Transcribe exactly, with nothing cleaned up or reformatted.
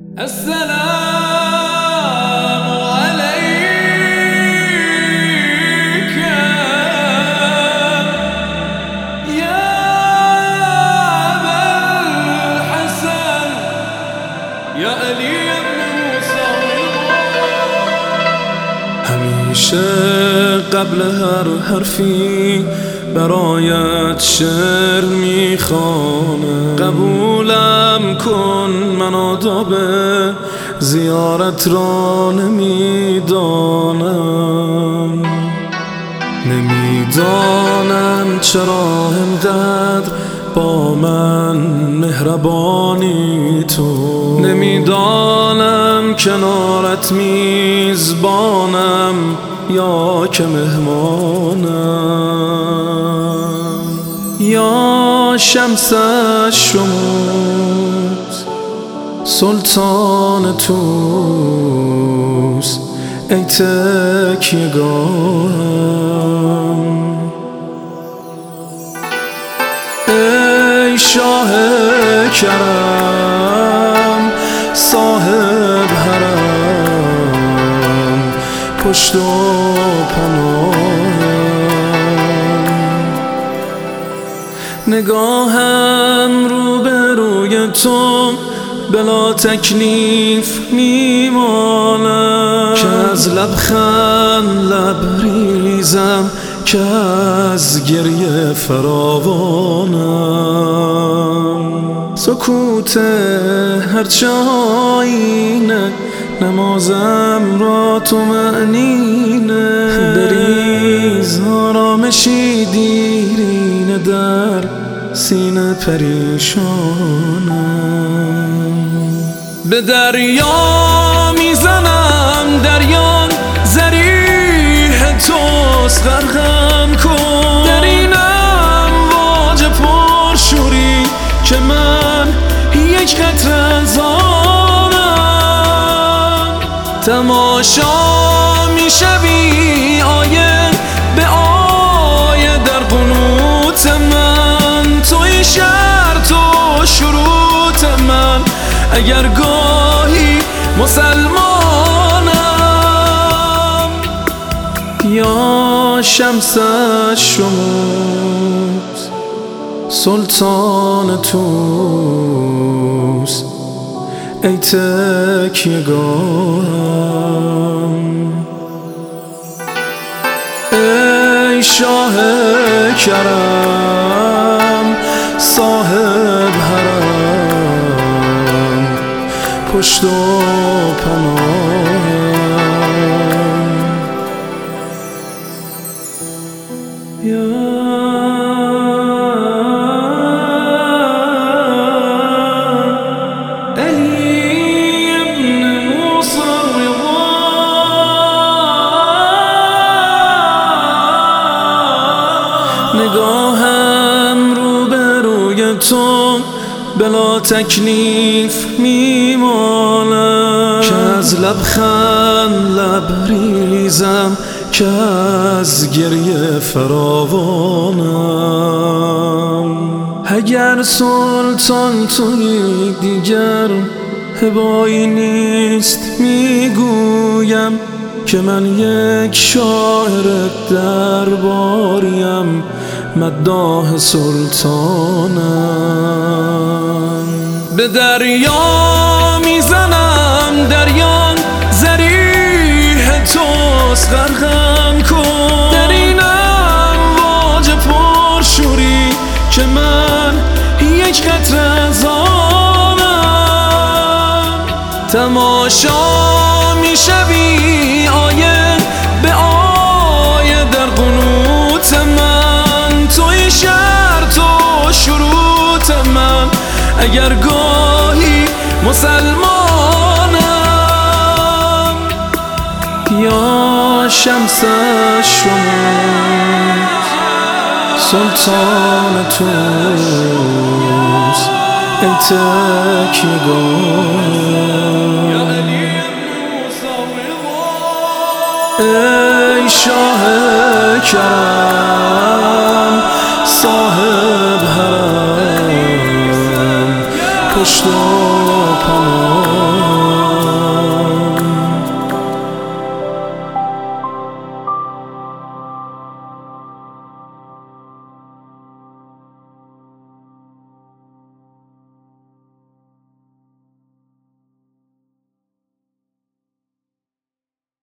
السلام عليك يا أبا الحسن يا علي بن موسى. همیشه قبل هر حرفی برایت شعر میخوانم. قبولم کن، من آداب زیارت را نمیدانم. نمیدانم چرا انقدر با من مهربانی تو. نمیدانم کنارت میزبانم یا که مهمانم. یا شمس الشموس سلطان توس ای تکیه‌گاهم. ای شاه کرم صاحب حرم پشت و پناهم. نگاهم رو به روی تو بلا تکلیف میمانم. که از لبخند لبریزم، که از گریه فراوانم. سکوت هرچه آینه نمازم را تو معنینه. بریز آرامشی دیرینه در سینه پریشانم. به دریا میزنم دریان زریح توست غرقم کن. در این امواج پرشوری که من یک قطره از آنم. تماشا میشوی آیه به آیه در قنوت من. توی شرط و شروط من، اگر گاهی مسلمانم. یا شمس الشموس سلطان توس ای تکیه‌گاهم. ای شاه کرم صاحب حرم پشت و پناهم. یا نگاهم رو به روی تو بلا تکلیف میمانم. که از لبخند لبریزم، که از گریه فراوانم. اگر سلطان توی دیگر هبایی نیست میگویم. که من یک شاعر درباریم مداح سلطانم. به دریا میزنم دریان زریح توست غرقم کن. در این امواج پرشوری که من یک قطره از آنم. تماشا میشوی آیه به آیه در قنوت من. توی شرط و شروط من، اگر گاهی مسلمانم. یا شمس الشموس سلطان توس ای تکیه‌گاهم. ای شاه کرم صاحب حرم پشت و پناه.